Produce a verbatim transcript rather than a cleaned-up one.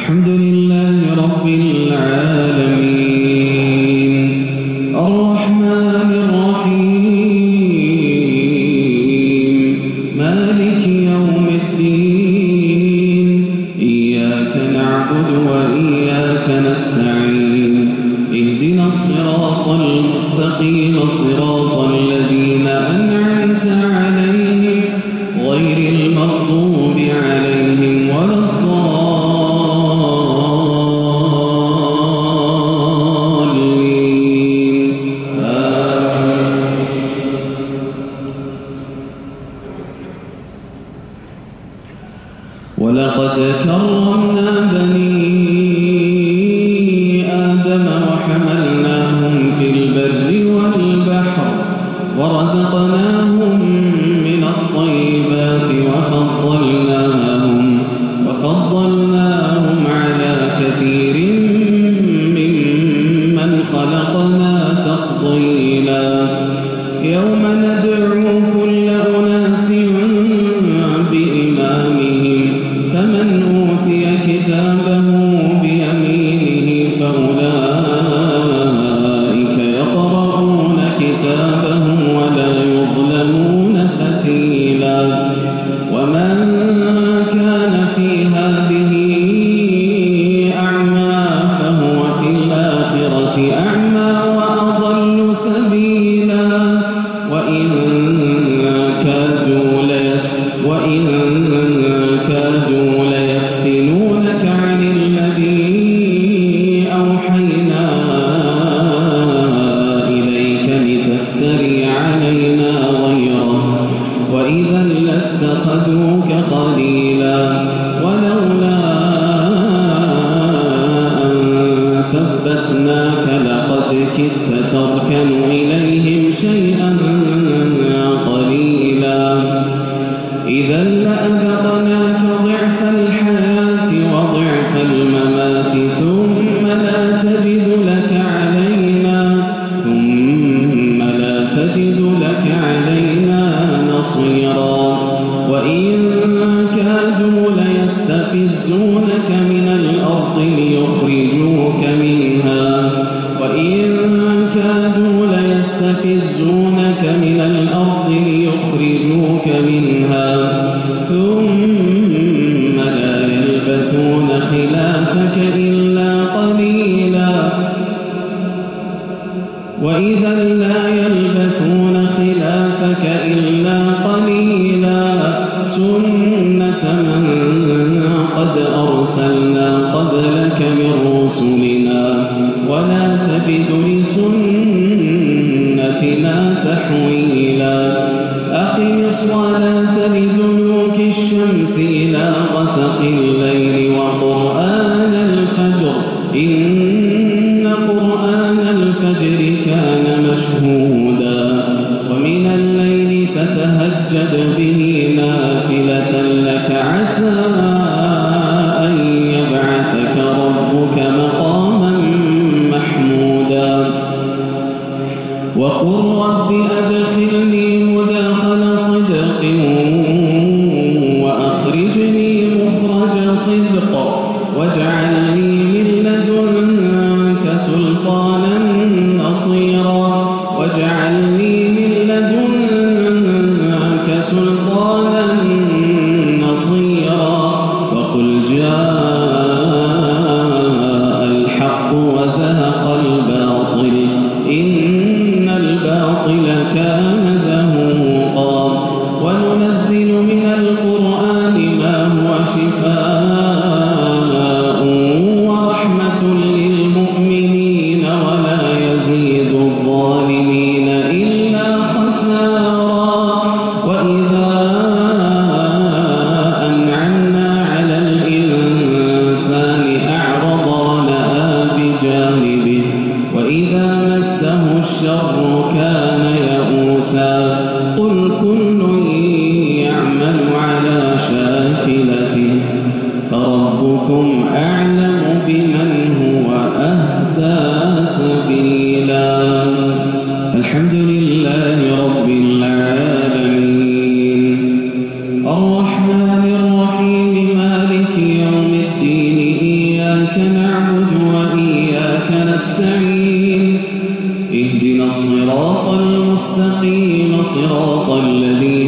الحمد لله رب العالمين الرحمن الرحيم مالك يوم الدين إياك نعبد وإياك نستعين اهدنا الصراط المستقيم صراط الذين أنعمت عليهم غير المغضوب عليهم ولا الضالين آمين. ولقد كرمنا بني آدم وحملناهم في البر والبحر ورزقناهم من الطيبات وفضلناهم وفضلناهم على كثير ممن خلقنا تفضيلا يوم ندعو كل أناس بإمامهم فمن أوتي كتابه بيمينه فأولئك يقرؤون كتابهم ولا يظلمون فتيلا ومن كان في هذه أعمى فهو في الآخرة أعمى وأضل سبيلا وإن كادوا ليس وإن كادوا ليفتنونك عن الذي أوحينا إليك لتفتري علينا غيره وإذا لاتخذوك خليلا ولولا أن ثبتناك لقد كدت تركن إليهم شيئا قليلا إذا لأذقناك ضعف الحياة وضعف الممات ثم لا تجد لك علينا ثم لا تجد لك علينا نصيرا وإن كادوا ليستفزونك من الأرض ليخرجوك منها وإن كادوا ليستفزونك من الأرض ليخرجوك منها ثم لا يلبثون خلافك إلا قليلا وإذا لا يلبثون خلافك إلا قليلا سنة من قد أرسلنا قبلك من رسلنا ولا تجد لسنتنا تحويلا أقم الصلاة لدلوك الشمس إلى غسق الليل وقرآن الفجر إن قرآن الفجر كان مشهودا ومن الليل فتهجد به نافلة لك عسى أن يبعثك ربك مقاما محمودا وقل رب أدخلني مدخل صدق وأخرجني مخرج صدق واجعل لي من لدنك سلطانا نصيرا واجعل لي من لدنك سلطانا نصيرا وقل جاء الحق وزهق الباطل إن الباطل كان زهوقا وننزل من القرآن ما هو شفاء ورحمة للمؤمنين ولا يزيد الظالمين إلا خسارا وإذا أنعمنا على الإنسان أعرض ونأى بجانبه وإذا مسه الشر كان يئوسا قل كل يعمل على شاكلته فربكم أعلم بمن هو أهدى سبيلا الحمد لله رب العالمين الرحمن الرحيم مالك يوم الدين إياك نستعين اهدنا الصراط المستقيم صراط الذين